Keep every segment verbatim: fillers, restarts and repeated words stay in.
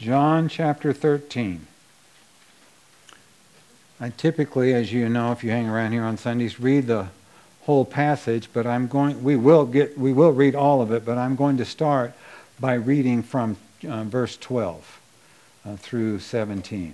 John chapter thirteen. I typically, as you know, if you hang around here on Sundays, read the whole passage, but I'm going, we will get, we will read all of it, but I'm going to start by reading from uh, verse twelve uh, through seventeen.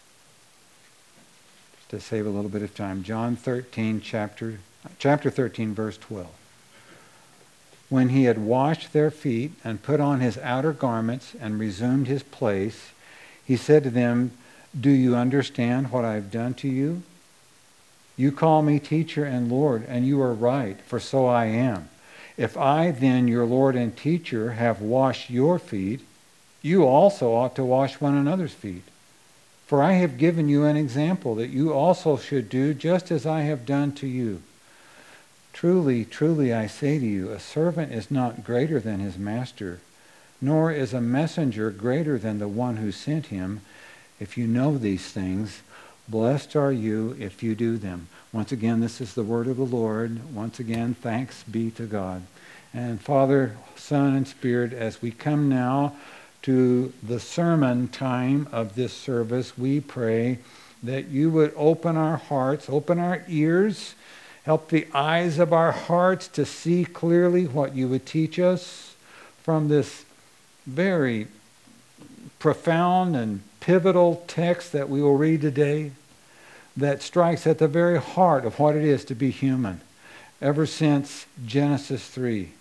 Just to save a little bit of time. John thirteen, chapter, chapter thirteen, verse twelve. When he had washed their feet and put on his outer garments and resumed his place, he said to them, "Do you understand what I have done to you? You call me teacher and Lord, and you are right, for so I am. If I then, your Lord and teacher, have washed your feet, you also ought to wash one another's feet. For I have given you an example that you also should do just as I have done to you. Truly, truly, I say to you, a servant is not greater than his master, nor is a messenger greater than the one who sent him. If you know these things, blessed are you if you do them." Once again, this is the word of the Lord. Once again, thanks be to God. And Father, Son, and Spirit, as we come now to the sermon time of this service, we pray that you would open our hearts, open our ears, help the eyes of our hearts to see clearly what you would teach us from this very profound and pivotal text that we will read today, that strikes at the very heart of what it is to be human, ever since Genesis three,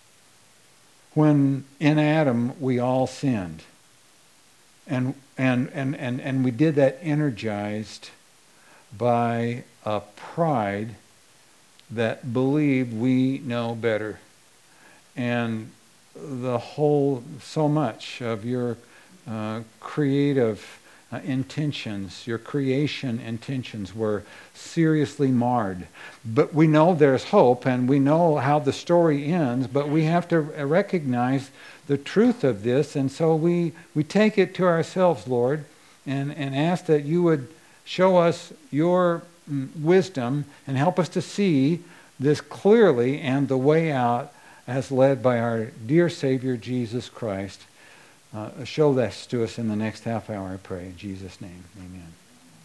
when in Adam we all sinned. And, and, and, and, and we did that energized by a pride that believed we know better. And the whole, so much of your uh, creative uh, intentions, your creation intentions were seriously marred. But we know there's hope, and we know how the story ends, but we have to recognize the truth of this, and so we, we take it to ourselves, Lord, and, and ask that you would show us your wisdom and help us to see this clearly and the way out as led by our dear Savior Jesus Christ. Uh, show this to us in the next half hour, I pray. In Jesus' name, amen.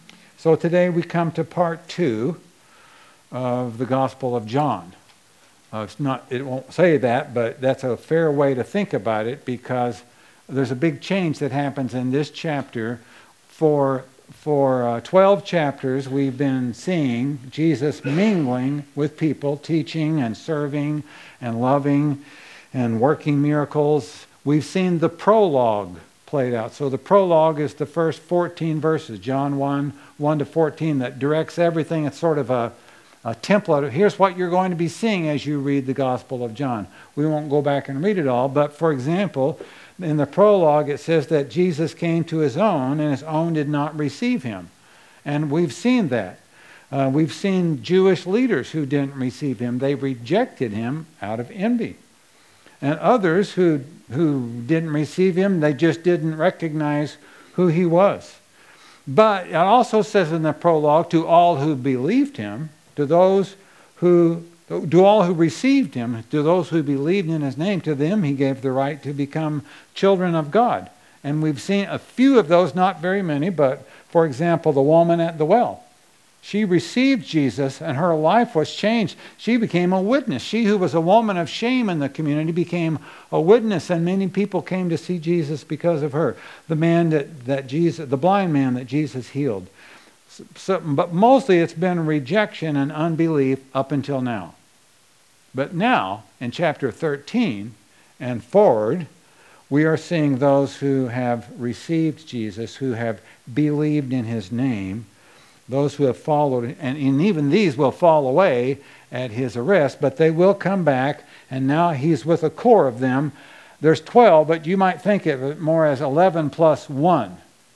So today we come to part two of the Gospel of John. Uh, it's not, it won't say that, but that's a fair way to think about it, because there's a big change that happens in this chapter. For For uh, twelve chapters, we've been seeing Jesus mingling with people, teaching and serving and loving and working miracles. We've seen the prologue played out. So the prologue is the first fourteen verses, John one, one to fourteen, that directs everything. It's sort of a, a template. Here's what you're going to be seeing as you read the Gospel of John. We won't go back and read it all, but for example, in the prologue, it says that Jesus came to his own, and his own did not receive him. And we've seen that. Uh, we've seen Jewish leaders who didn't receive him. They rejected him out of envy. And others who, who didn't receive him, they just didn't recognize who he was. But it also says in the prologue, to all who believed him, to those who To all who received him, to those who believed in his name, to them he gave the right to become children of God. And we've seen a few of those, not very many, but for example, the woman at the well. She received Jesus and her life was changed. She became a witness. She who was a woman of shame in the community became a witness, and many people came to see Jesus because of her. The man that, that Jesus, the blind man that Jesus healed. So, but mostly it's been rejection and unbelief up until now. But now, in chapter thirteen and forward, we are seeing those who have received Jesus, who have believed in his name, those who have followed, and, and even these will fall away at his arrest, but they will come back, and now he's with a core of them. There's twelve, but you might think of it more as eleven plus one,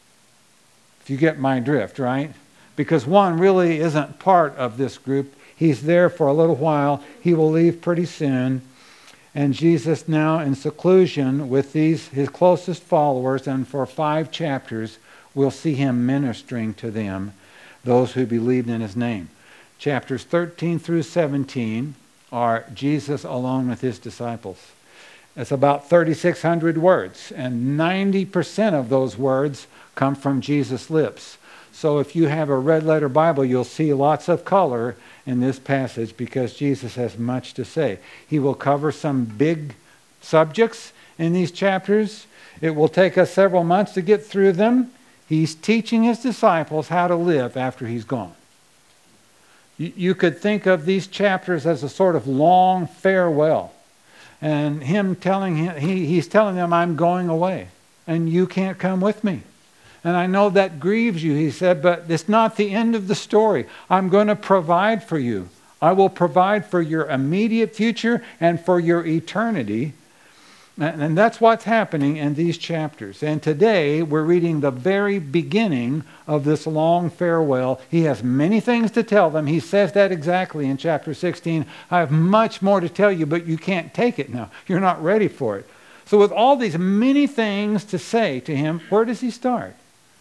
if you get my drift, right? Because one really isn't part of this group. He's there for a little while. He will leave pretty soon. And Jesus now in seclusion with these his closest followers, and for five chapters we'll see him ministering to them, those who believed in his name. Chapters thirteen through seventeen are Jesus alone with his disciples. It's about thirty-six hundred words, and ninety percent of those words come from Jesus' lips. So if you have a red letter Bible, you'll see lots of color in this passage because Jesus has much to say. He will cover some big subjects in these chapters. It will take us several months to get through them. He's teaching his disciples how to live after he's gone. You, you could think of these chapters as a sort of long farewell. And him telling him, he, he's telling them, I'm going away and you can't come with me. And I know that grieves you, he said, but it's not the end of the story. I'm going to provide for you. I will provide for your immediate future and for your eternity. And that's what's happening in these chapters. And today we're reading the very beginning of this long farewell. He has many things to tell them. He says that exactly in chapter sixteen. I have much more to tell you, but you can't take it now. You're not ready for it. So with all these many things to say to him, where does he start?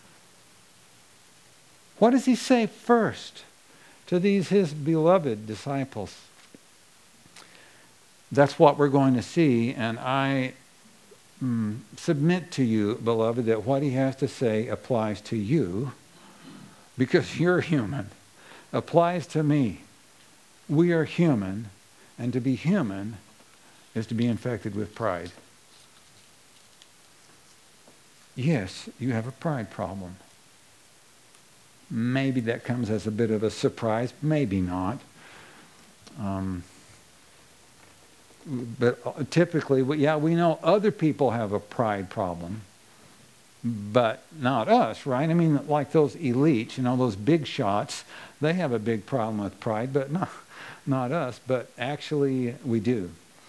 What does he say first to these his beloved disciples? That's what we're going to see, and I mm, submit to you, beloved, that what he has to say applies to you because you're human. Applies to me. We are human, and to be human is to be infected with pride. Yes, you have a pride problem. Maybe that comes as a bit of a surprise, maybe not. Um, but typically, yeah, we know other people have a pride problem, but not us, right? I mean, like those elites, you know, those big shots, they have a big problem with pride, but not, not us. But actually, we do.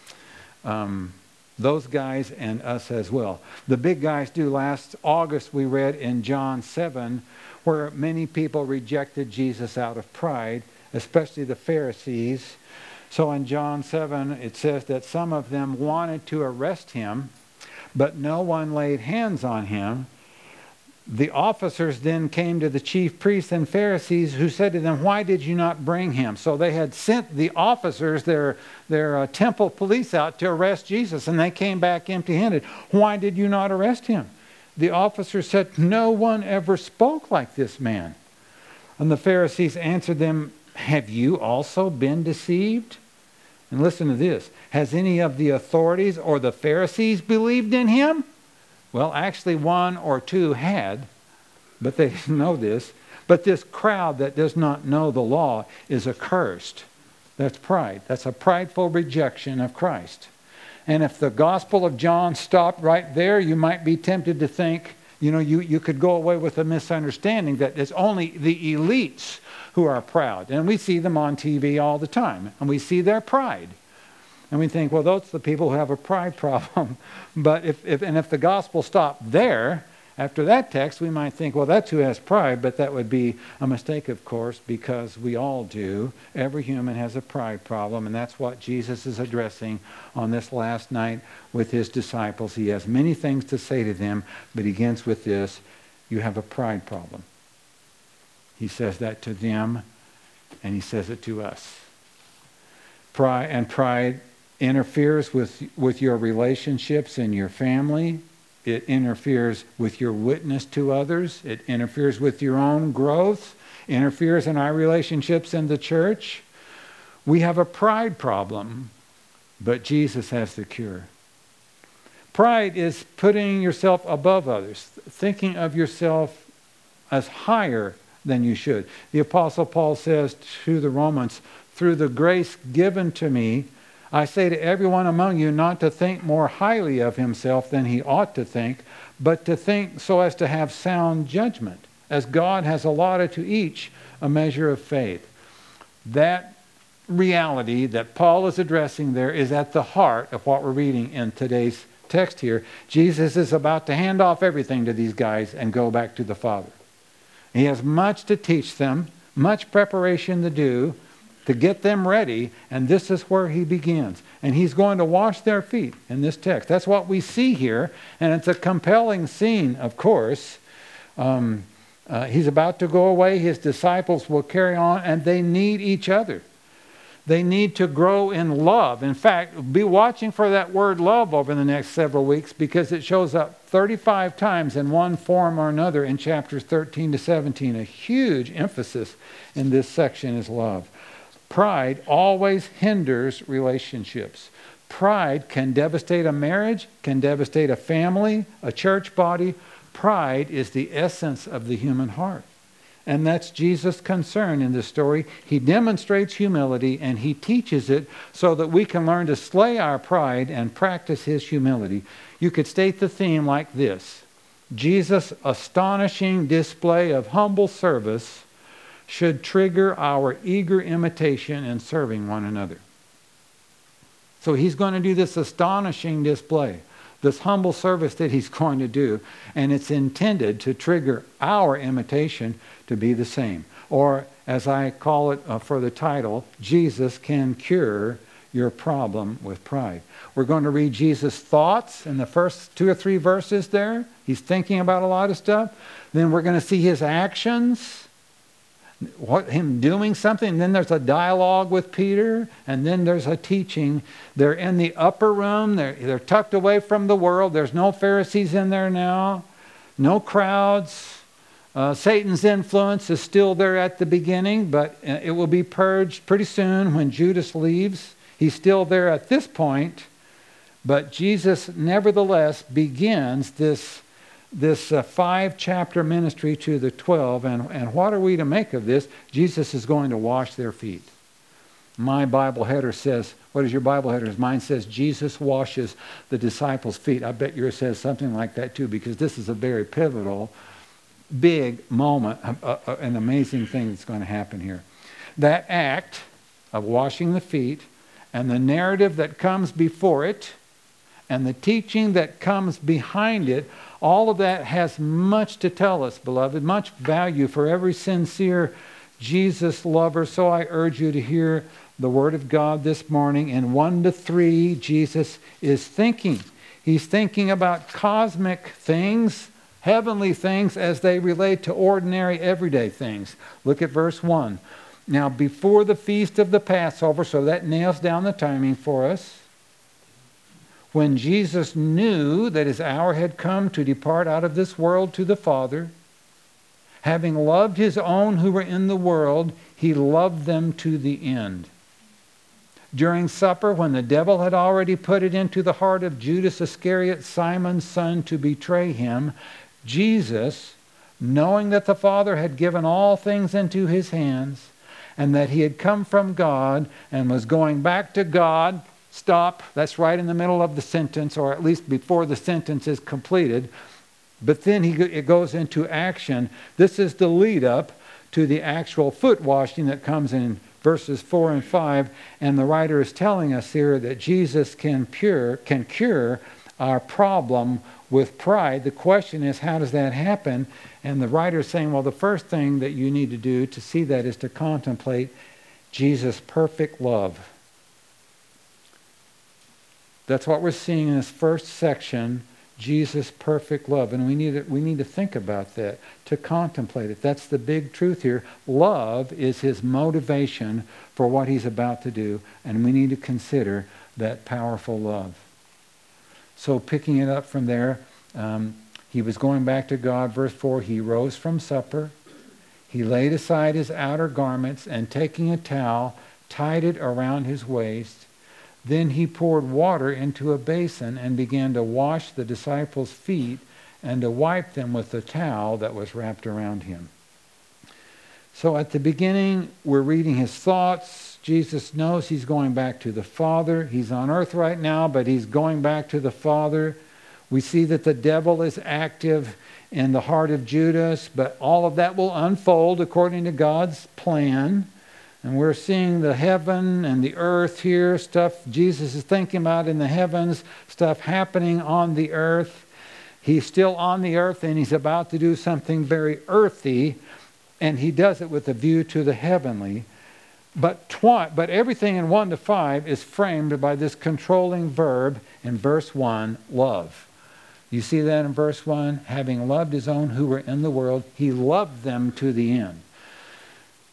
Um, those guys and us as well. The big guys do. Last August, we read in John seven, where many people rejected Jesus out of pride, especially the Pharisees. So in John seven, it says that some of them wanted to arrest him, but no one laid hands on him. The officers then came to the chief priests and Pharisees, who said to them, why did you not bring him? So they had sent the officers, their, their uh, temple police, out to arrest Jesus, and they came back empty-handed. Why did you not arrest him? The officer said, no one ever spoke like this man. And the Pharisees answered them, have you also been deceived? And listen to this. Has any of the authorities or the Pharisees believed in him? Well, actually one or two had, but they didn't know this. But this crowd that does not know the law is accursed. That's pride. That's a prideful rejection of Christ. And if the Gospel of John stopped right there, you might be tempted to think, you know, you, you could go away with a misunderstanding that it's only the elites who are proud. And we see them on T V all the time, and we see their pride. And we think, well, those are the people who have a pride problem. But if, if and if the gospel stopped there, after that text, we might think, well, that's who has pride, but that would be a mistake, of course, because we all do. Every human has a pride problem, and that's what Jesus is addressing on this last night with his disciples. He has many things to say to them, but he begins with this: you have a pride problem. He says that to them, and he says it to us. Pride and pride interferes with, with your relationships in your family. It interferes with your witness to others. It interferes with your own growth. Interferes in our relationships in the church. We have a pride problem, but Jesus has the cure. Pride is putting yourself above others, thinking of yourself as higher than you should. The Apostle Paul says to the Romans, through the grace given to me, I say to everyone among you not to think more highly of himself than he ought to think, but to think so as to have sound judgment, as God has allotted to each a measure of faith. That reality that Paul is addressing there is at the heart of what we're reading in today's text here. Jesus is about to hand off everything to these guys and go back to the Father. He has much to teach them, much preparation to do, to get them ready, and this is where he begins. And he's going to wash their feet in this text. That's what we see here, and it's a compelling scene, of course. Um, uh, he's about to go away. His disciples will carry on, and they need each other. They need to grow in love. In fact, be watching for that word love over the next several weeks, because it shows up thirty-five times in one form or another in chapters thirteen to seventeen. A huge emphasis in this section is love. Pride always hinders relationships. Pride can devastate a marriage, can devastate a family, a church body. Pride is the essence of the human heart. And that's Jesus' concern in this story. He demonstrates humility and he teaches it so that we can learn to slay our pride and practice his humility. You could state the theme like this: Jesus' astonishing display of humble service should trigger our eager imitation in serving one another. So he's going to do this astonishing display, this humble service that he's going to do, and it's intended to trigger our imitation to be the same. Or, as I call it uh, for the title, Jesus can cure your problem with pride. We're going to read Jesus' thoughts in the first two or three verses there. He's thinking about a lot of stuff. Then we're going to see his actions, what him doing something. And then there's a dialogue with Peter, and then there's a teaching. They're in the upper room. They're, they're tucked away from the world. There's no Pharisees in there now, no crowds. Uh, Satan's influence is still there at the beginning, but it will be purged pretty soon when Judas leaves. He's still there at this point, but Jesus nevertheless begins this this uh, five-chapter ministry to the twelve. And, and what are we to make of this? Jesus is going to wash their feet. My Bible header says, what is your Bible header? Mine says, Jesus washes the disciples' feet. I bet yours says something like that too, because this is a very pivotal, big moment, uh, uh, an amazing thing that's going to happen here. That act of washing the feet and the narrative that comes before it and the teaching that comes behind it, all of that has much to tell us, beloved, much value for every sincere Jesus lover. So I urge you to hear the Word of God this morning. In one to three, Jesus is thinking. He's thinking about cosmic things, heavenly things, as they relate to ordinary, everyday things. Look at verse one. Now, before the feast of the Passover, so that nails down the timing for us, when Jesus knew that his hour had come to depart out of this world to the Father, having loved his own who were in the world, he loved them to the end. During supper, when the devil had already put it into the heart of Judas Iscariot, Simon's son, to betray him, Jesus, knowing that the Father had given all things into his hands, and that he had come from God and was going back to God. Stop. That's right in the middle of the sentence, or at least before the sentence is completed. But then he it goes into action. This is the lead up to the actual foot washing that comes in verses four and five. And the writer is telling us here that Jesus can pure, can cure our problem with pride. The question is, how does that happen? And the writer is saying, well, the first thing that you need to do to see that is to contemplate Jesus' perfect love. That's what we're seeing in this first section, Jesus' perfect love. And we need to, we need to think about that, to contemplate it. That's the big truth here. Love is his motivation for what he's about to do, and we need to consider that powerful love. So picking it up from there, um, he was going back to God. Verse four, he rose from supper. He laid aside his outer garments, and taking a towel, tied it around his waist. Then he poured water into a basin and began to wash the disciples' feet and to wipe them with the towel that was wrapped around him. So at the beginning, we're reading his thoughts. Jesus knows he's going back to the Father. He's on earth right now, but he's going back to the Father. We see that the devil is active in the heart of Judas, but all of that will unfold according to God's plan. And we're seeing the heaven and the earth here, stuff Jesus is thinking about in the heavens, stuff happening on the earth. He's still on the earth and he's about to do something very earthy, and he does it with a view to the heavenly. But, twi- but everything in one to five is framed by this controlling verb in verse one, love. You see that in verse one? Having loved his own who were in the world, he loved them to the end.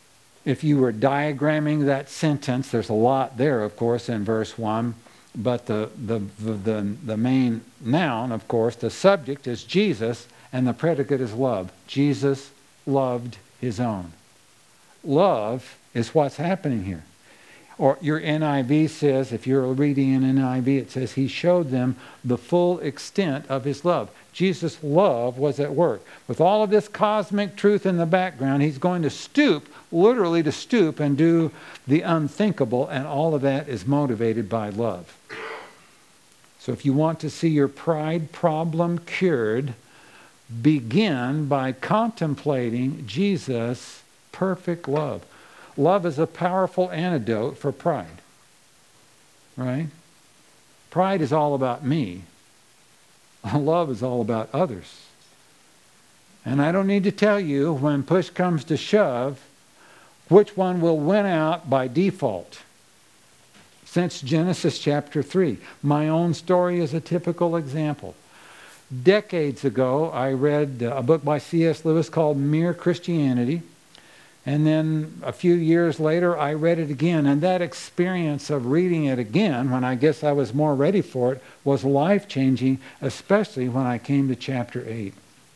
if you were diagramming that sentence, there's a lot there, of course, in verse one. But the, the, the, the, the main noun, of course, the subject is Jesus, and the predicate is love. Jesus loved his own. Love is what's happening here. Or your N I V says, if you're reading in N I V, it says he showed them the full extent of his love. Jesus' love was at work. With all of this cosmic truth in the background, he's going to stoop, literally to stoop and do the unthinkable, and all of that is motivated by love. So if you want to see your pride problem cured, begin by contemplating Jesus' perfect love. Love is a powerful antidote for pride. Right? Pride is all about me. Love is all about others. And I don't need to tell you, when push comes to shove, which one will win out by default. Since Genesis chapter three. My own story is a typical example. Decades ago, I read a book by C S Lewis called Mere Christianity. And then a few years later, I read it again. And that experience of reading it again, when I guess I was more ready for it, was life-changing, especially when I came to chapter eight.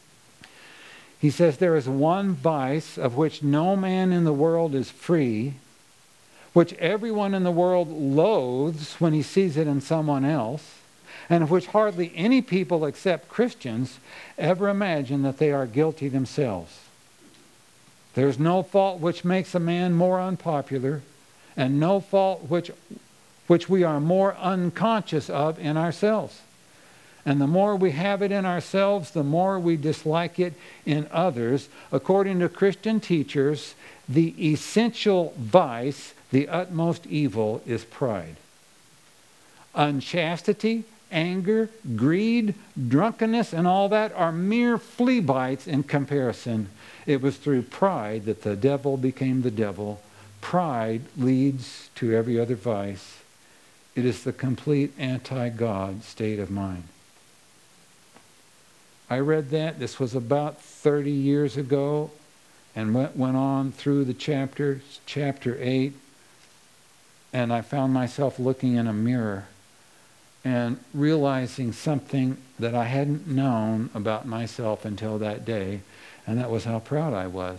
He says, there is one vice of which no man in the world is free, which everyone in the world loathes when he sees it in someone else, and of which hardly any people except Christians ever imagine that they are guilty themselves. There's no fault which makes a man more unpopular, and no fault which, which we are more unconscious of in ourselves. And the more we have it in ourselves, the more we dislike it in others. According to Christian teachers, the essential vice, the utmost evil, is pride. Unchastity, anger, greed, drunkenness, and all that are mere flea bites in comparison. It was through pride that the devil became the devil. Pride leads to every other vice. It is the complete anti-God state of mind. I read that. This was about thirty years ago, and went, went on through the chapters, chapter eight, and I found myself looking in a mirror and realizing something that I hadn't known about myself until that day, and that was how proud I was.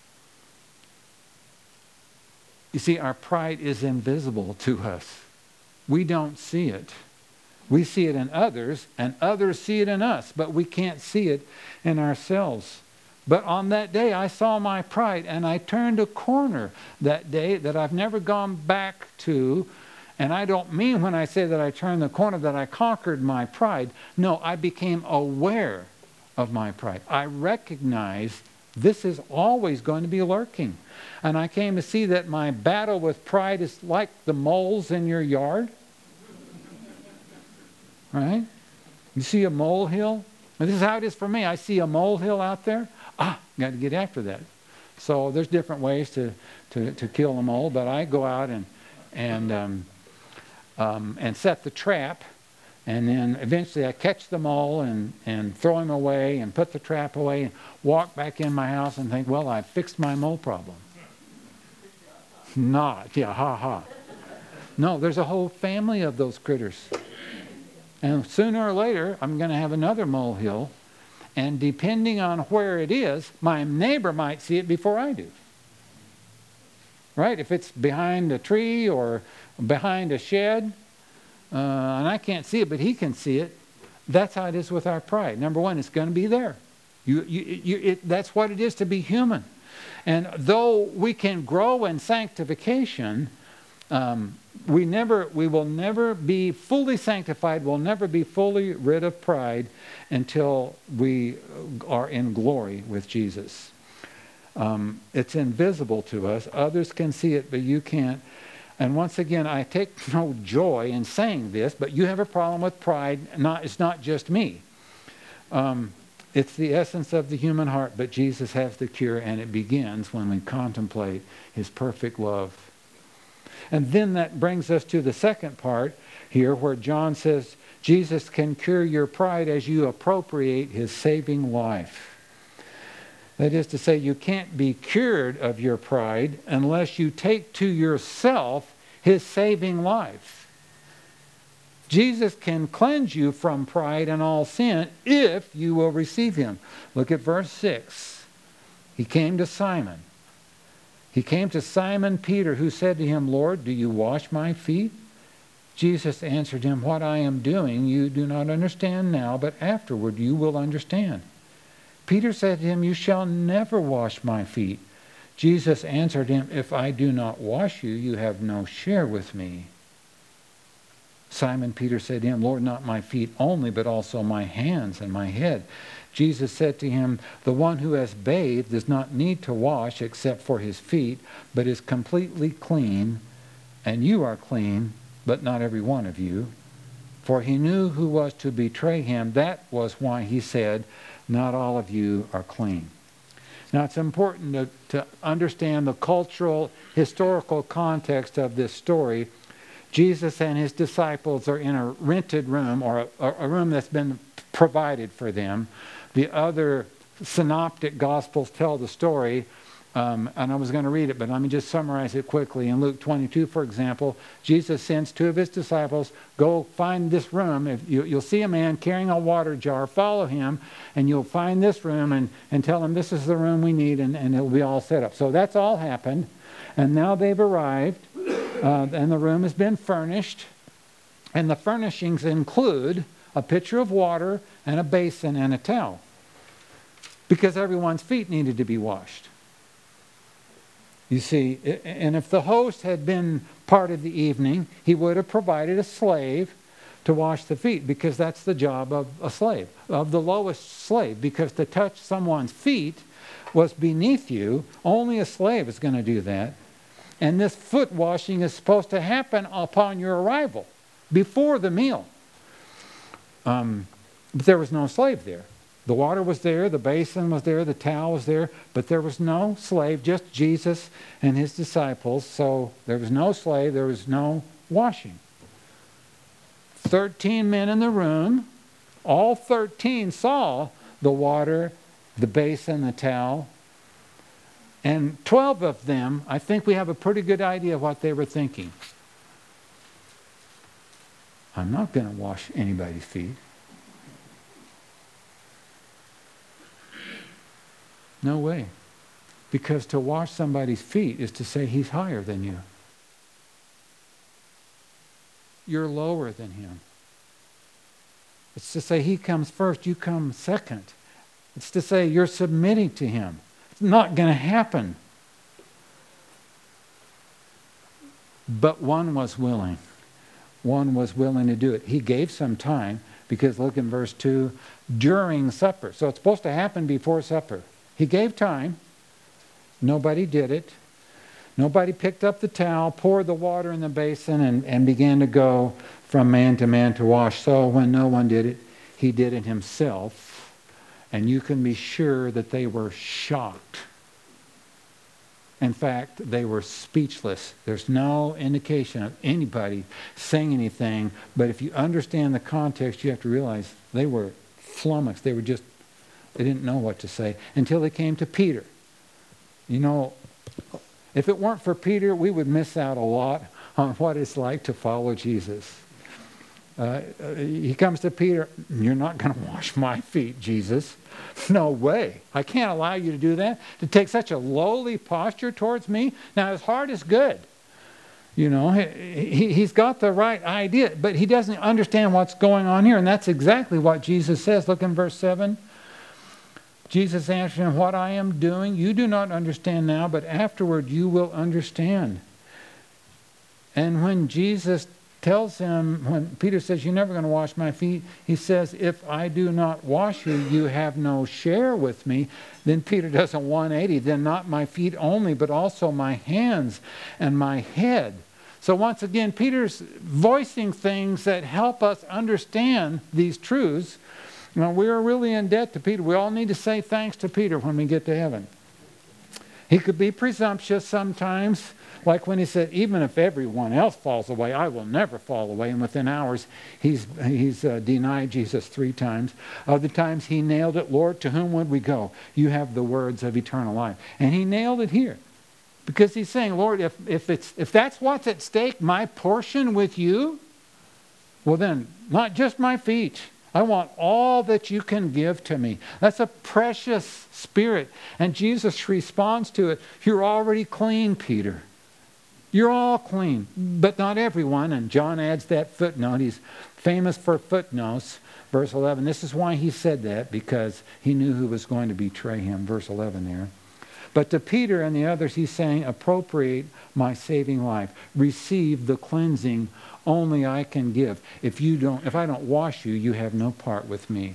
You see, our pride is invisible to us. We don't see it. We see it in others, and others see it in us, but we can't see it in ourselves. But on that day, I saw my pride, and I turned a corner that day that I've never gone back to. And I don't mean when I say that I turned the corner that I conquered my pride. No, I became aware of my pride. I recognized this is always going to be lurking. And I came to see that my battle with pride is like the moles in your yard. Right? You see a molehill? This is how it is for me. I see a molehill out there. Ah, got to get after that. So there's different ways to, to, to kill a mole, but I go out and and um, um, and set the trap, and then eventually I catch the mole and, and throw him away and put the trap away and walk back in my house and think, well, I fixed my mole problem. Not, yeah, ha ha. No, there's a whole family of those critters. And sooner or later, I'm going to have another molehill. And depending on where it is, my neighbor might see it before I do. Right? If it's behind a tree or behind a shed, uh, and I can't see it, but he can see it, that's how it is with our pride. Number one, it's going to be there. You, you, you, it, that's what it is to be human. And though we can grow in sanctification, um, we never, we will never be fully sanctified, we'll never be fully rid of pride until we are in glory with Jesus. Um, it's invisible to us. Others can see it, but you can't. And once again, I take no joy in saying this, but you have a problem with pride. Not, it's not just me. Um, it's the essence of the human heart, but Jesus has the cure, and it begins when we contemplate his perfect love. And then that brings us to the second part here, where John says, Jesus can cure your pride as you appropriate his saving life. That is to say, you can't be cured of your pride unless you take to yourself his saving life. Jesus can cleanse you from pride and all sin if you will receive him. Look at verse six. He came to Simon. He came to Simon Peter, who said to him, Lord, do you wash my feet? Jesus answered him, what I am doing you do not understand now, but afterward you will understand. Peter said to him, you shall never wash my feet. Jesus answered him, if I do not wash you, you have no share with me. Simon Peter said to him, Lord, not my feet only, but also my hands and my head. Jesus said to him, the one who has bathed does not need to wash except for his feet, but is completely clean, and you are clean, but not every one of you. For he knew who was to betray him. That was why he said, not all of you are clean. Now it's important to, to understand the cultural, historical context of this story. Jesus and his disciples are in a rented room, or a, a room that's been provided for them. The other synoptic gospels tell the story, um, and I was going to read it, but let me just summarize it quickly. In Luke twenty-two, for example, Jesus sends two of his disciples, go find this room. If you, you'll see a man carrying a water jar, follow him, and you'll find this room and, and tell him this is the room we need, and, and it'll be all set up. So that's all happened, and now they've arrived. Uh, and the room has been furnished, and the furnishings include a pitcher of water and a basin and a towel, because everyone's feet needed to be washed. You see, and if the host had been part of the evening, he would have provided a slave to wash the feet, because that's the job of a slave, of the lowest slave, because to touch someone's feet was beneath you. Only a slave is going to do that. And this foot washing is supposed to happen upon your arrival, before the meal. Um, but there was no slave there. The water was there, the basin was there, the towel was there, but there was no slave, just Jesus and his disciples. So there was no slave, there was no washing. Thirteen men in the room, all thirteen saw the water, the basin, the towel. And twelve of them, I think we have a pretty good idea of what they were thinking. I'm not going to wash anybody's feet. No way. Because to wash somebody's feet is to say he's higher than you. You're lower than him. It's to say he comes first, you come second. It's to say you're submitting to him. It's not going to happen. But one was willing. One was willing to do it. He gave some time, because look in verse two, during supper. So it's supposed to happen before supper. He gave time. Nobody did it. Nobody picked up the towel, poured the water in the basin, and, and began to go from man to man to wash. So when no one did it, he did it himself. And you can be sure that they were shocked. In fact, they were speechless. There's no indication of anybody saying anything, but if you understand the context, you have to realize they were flummoxed. They were just, they didn't know what to say until they came to Peter. You know, if it weren't for Peter, we would miss out a lot on what it's like to follow Jesus. Uh, he comes to Peter, you're not going to wash my feet, Jesus. No way. I can't allow you to do that, to take such a lowly posture towards me. Now, his heart is good. You know, he, he's got the right idea, but he doesn't understand what's going on here. And that's exactly what Jesus says. Look in verse seven. Jesus answered him, what I am doing, you do not understand now, but afterward you will understand. And when Jesus tells him, when Peter says, you're never going to wash my feet, he says, if I do not wash you, you have no share with me. Then Peter does a one eighty, then not my feet only, but also my hands and my head. So once again, Peter's voicing things that help us understand these truths. You know, we are really in debt to Peter. We all need to say thanks to Peter when we get to heaven. He could be presumptuous sometimes, like when he said, even if everyone else falls away, I will never fall away. And within hours, he's, he's uh, denied Jesus three times. Other times he nailed it, Lord, to whom would we go? You have the words of eternal life. And he nailed it here. Because he's saying, Lord, if, if, it's, if that's what's at stake, my portion with you, well then, not just my feet. I want all that you can give to me. That's a precious spirit. And Jesus responds to it. You're already clean, Peter. You're all clean, but not everyone. And John adds that footnote. He's famous for footnotes. Verse eleven. This is why he said that, because he knew who was going to betray him. Verse eleven there. But to Peter and the others, he's saying, appropriate my saving life. Receive the cleansing only I can give. If you don't, if I don't wash you, you have no part with me.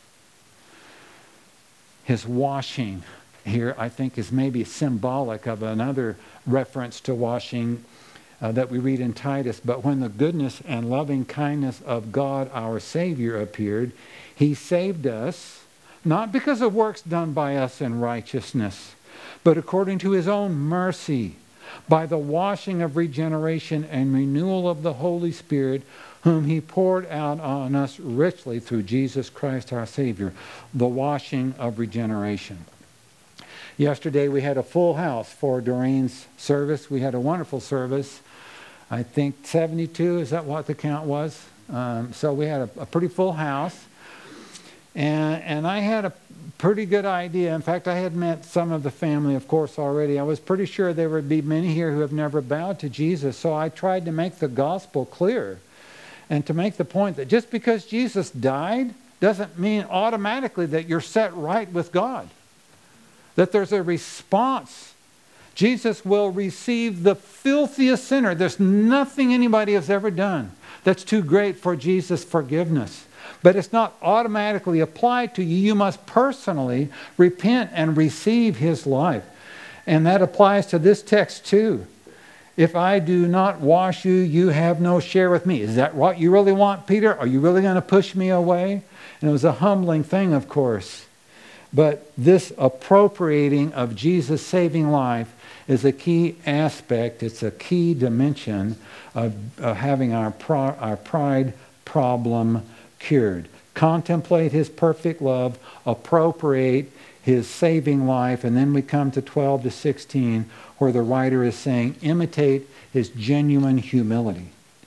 His washing here, I think, is maybe symbolic of another reference to washing uh, that we read in Titus. But when the goodness and loving kindness of God our Savior appeared, he saved us, not because of works done by us in righteousness, but according to his own mercy, by the washing of regeneration and renewal of the Holy Spirit, whom he poured out on us richly through Jesus Christ our Savior. The washing of regeneration. Yesterday we had a full house for Doreen's service. We had a wonderful service. I think seventy-two, is that what the count was? Um, so we had a, a pretty full house. And, and I had a pretty good idea. In fact, I had met some of the family, of course, already. I was pretty sure there would be many here who have never bowed to Jesus. So I tried to make the gospel clear and to make the point that just because Jesus died doesn't mean automatically that you're set right with God. That there's a response. Jesus will receive the filthiest sinner. There's nothing anybody has ever done that's too great for Jesus' forgiveness. But it's not automatically applied to you. You must personally repent and receive his life. And that applies to this text too. If I do not wash you, you have no share with me. Is that what you really want, Peter? Are you really going to push me away? And it was a humbling thing, of course. But this appropriating of Jesus' saving life is a key aspect. It's a key dimension of, of having our, pro, our pride problem cured. Contemplate his perfect love, appropriate his saving life, and then we come to twelve to sixteen, where the writer is saying, imitate his genuine humility.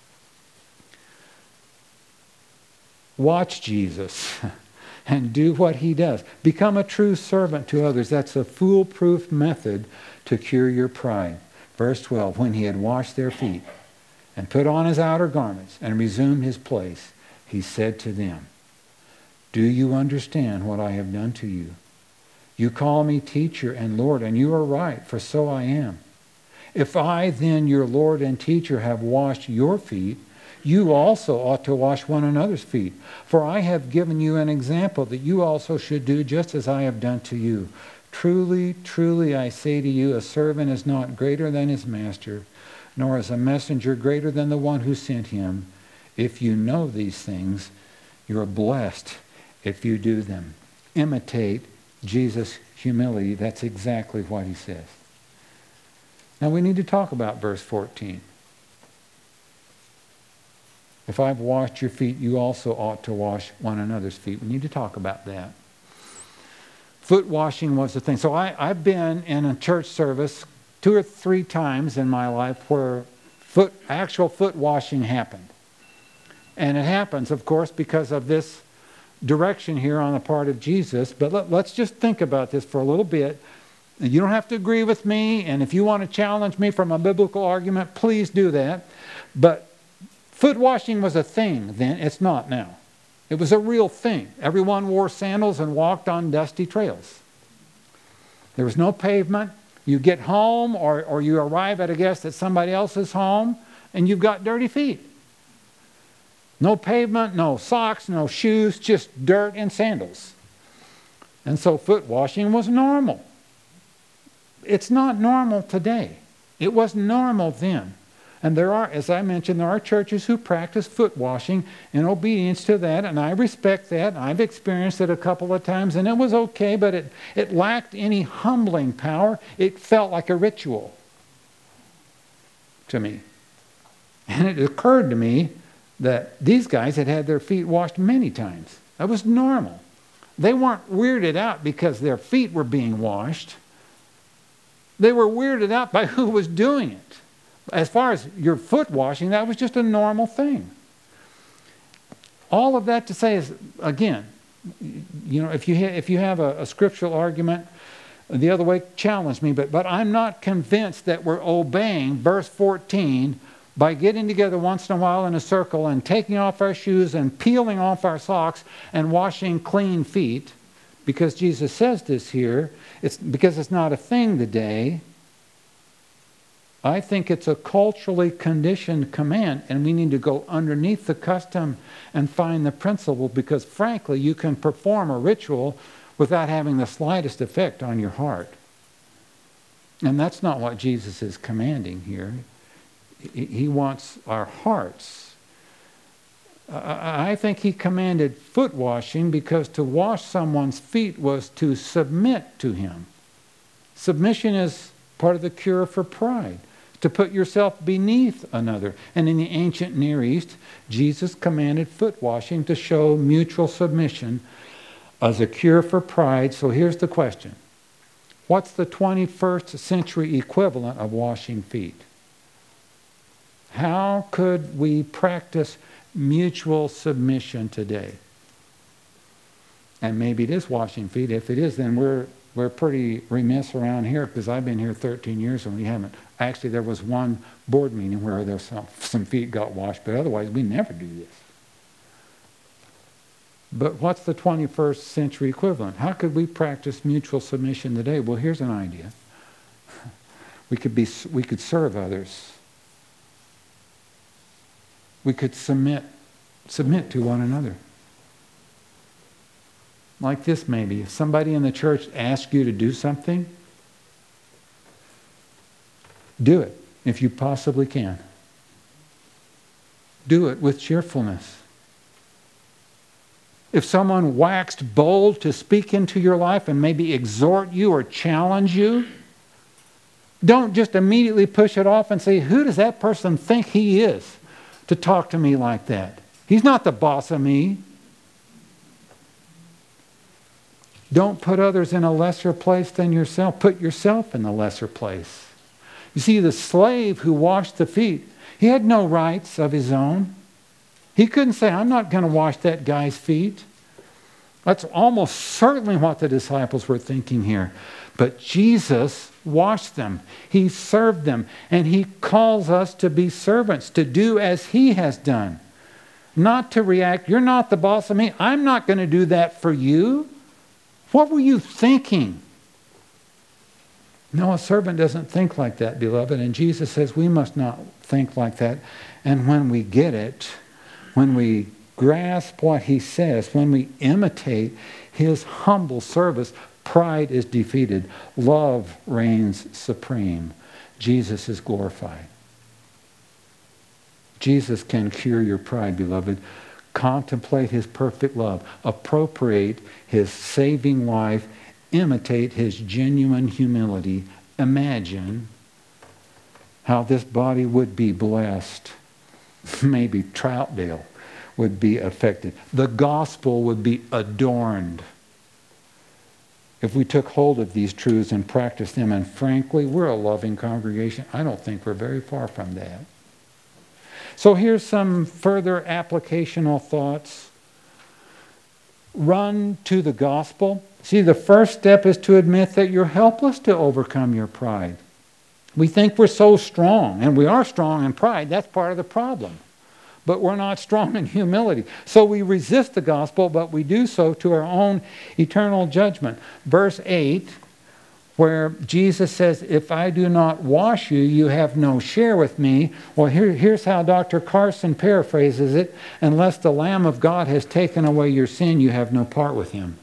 Watch Jesus and do what he does. Become a true servant to others. That's a foolproof method to cure your pride. Verse twelve, when he had washed their feet and put on his outer garments and resumed his place, he said to them, do you understand what I have done to you? You call me teacher and Lord, and you are right, for so I am. If I then, your Lord and teacher, have washed your feet, you also ought to wash one another's feet. For I have given you an example that you also should do just as I have done to you. Truly, truly, I say to you, a servant is not greater than his master, nor is a messenger greater than the one who sent him. If you know these things, you're blessed if you do them. Imitate Jesus' humility. That's exactly what he says. Now we need to talk about verse fourteen. If I've washed your feet, you also ought to wash one another's feet. We need to talk about that. Foot washing was the thing. So I, I've been in a church service two or three times in my life where foot, actual foot washing happened. And it happens, of course, because of this direction here on the part of Jesus. But let, let's just think about this for a little bit. You don't have to agree with me, and if you want to challenge me from a biblical argument, please do that. But foot washing was a thing then. It's not now. It was a real thing. Everyone wore sandals and walked on dusty trails. There was no pavement. You get home or, or you arrive at a guest at somebody else's home, and you've got dirty feet. No pavement, no socks, no shoes, just dirt and sandals. And so foot washing was normal. It's not normal today. It was normal then. And there are, as I mentioned, there are churches who practice foot washing in obedience to that, and I respect that. I've experienced it a couple of times, and it was okay, but it, it lacked any humbling power. It felt like a ritual to me. And it occurred to me that these guys had had their feet washed many times. That was normal. They weren't weirded out because their feet were being washed. They were weirded out by who was doing it. As far as your foot washing, that was just a normal thing. All of that to say is, again, you know, if you ha- if you have a, a scriptural argument the other way, challenge me. But but I'm not convinced that we're obeying verse fourteen by getting together once in a while in a circle and taking off our shoes and peeling off our socks and washing clean feet, because Jesus says this here. It's because it's not a thing today. I think it's a culturally conditioned command, and we need to go underneath the custom and find the principle, because frankly, you can perform a ritual without having the slightest effect on your heart. And that's not what Jesus is commanding here. He wants our hearts. I think he commanded foot washing because to wash someone's feet was to submit to him. Submission is part of the cure for pride, to put yourself beneath another. And in the ancient Near East, Jesus commanded foot washing to show mutual submission as a cure for pride. So here's the question. What's the twenty-first century equivalent of washing feet? How could we practice mutual submission today? And maybe it is washing feet. If it is, then we're we're pretty remiss around here, because I've been here thirteen years and we haven't. Actually, there was one board meeting where there some, some feet got washed, but otherwise we never do this. But what's the twenty-first century equivalent? How could we practice mutual submission today? Well, here's an idea. We could be we could serve others. We could submit, submit to one another. Like this maybe. If somebody in the church asks you to do something, do it if you possibly can. Do it with cheerfulness. If someone waxed bold to speak into your life and maybe exhort you or challenge you, don't just immediately push it off and say, who does that person think he is to talk to me like that? He's not the boss of me. Don't put others in a lesser place than yourself. Put yourself in the lesser place. You see, the slave who washed the feet, he had no rights of his own. He couldn't say, I'm not going to wash that guy's feet. That's almost certainly what the disciples were thinking here. But Jesus washed them. He served them. And he calls us to be servants, to do as he has done. Not to react, you're not the boss of me. I'm not going to do that for you. What were you thinking? No, a servant doesn't think like that, beloved. And Jesus says we must not think like that. And when we get it, when we grasp what he says, when we imitate his humble service, pride is defeated. Love reigns supreme. Jesus is glorified. Jesus can cure your pride, beloved. Contemplate his perfect love. Appropriate his saving life. Imitate his genuine humility. Imagine how this body would be blessed. Maybe Troutdale would be affected. The gospel would be adorned if we took hold of these truths and practiced them. And frankly, we're a loving congregation. I don't think we're very far from that. So here's some further applicational thoughts. Run to the gospel. See, the first step is to admit that you're helpless to overcome your pride. We think we're so strong, and we are strong in pride. That's part of the problem. But we're not strong in humility. So we resist the gospel, but we do so to our own eternal judgment. Verse eight, where Jesus says, if I do not wash you, you have no share with me. Well, here, here's how Doctor Carson paraphrases it. Unless the Lamb of God has taken away your sin, you have no part with him.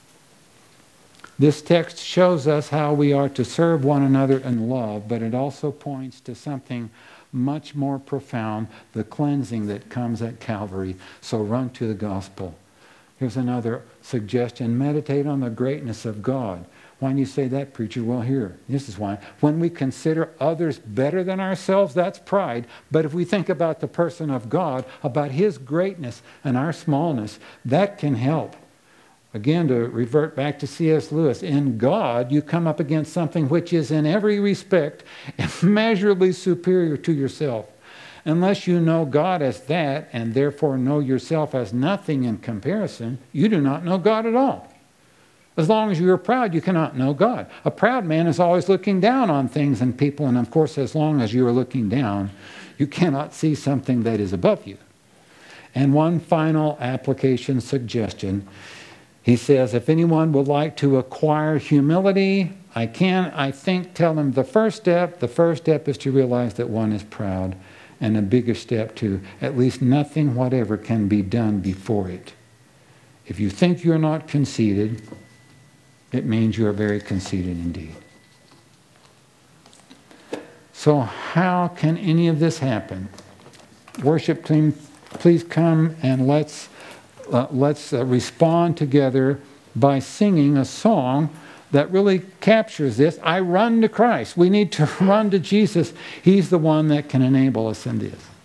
This text shows us how we are to serve one another in love, but it also points to something much more profound, the cleansing that comes at Calvary. So run to the gospel. Here's another suggestion. Meditate on the greatness of God. Why do you say that, preacher? Well, here, this is why. When we consider others better than ourselves, that's pride. But if we think about the person of God, about His greatness and our smallness, that can help. Again, to revert back to C S Lewis, in God you come up against something which is in every respect immeasurably superior to yourself. Unless you know God as that, and therefore know yourself as nothing in comparison, you do not know God at all. As long as you are proud, you cannot know God. A proud man is always looking down on things and people, and of course, as long as you are looking down, you cannot see something that is above you. And one final application suggestion. He says, if anyone would like to acquire humility, I can, I think, tell them the first step. The first step is to realize that one is proud. And a bigger step to at least nothing whatever can be done before it. If you think you're not conceited, it means you are very conceited indeed. So how can any of this happen? Worship team, please come and let's uh, let's uh, respond together by singing a song that really captures this. I run to Christ. We need to run to Jesus. He's the one that can enable us in this.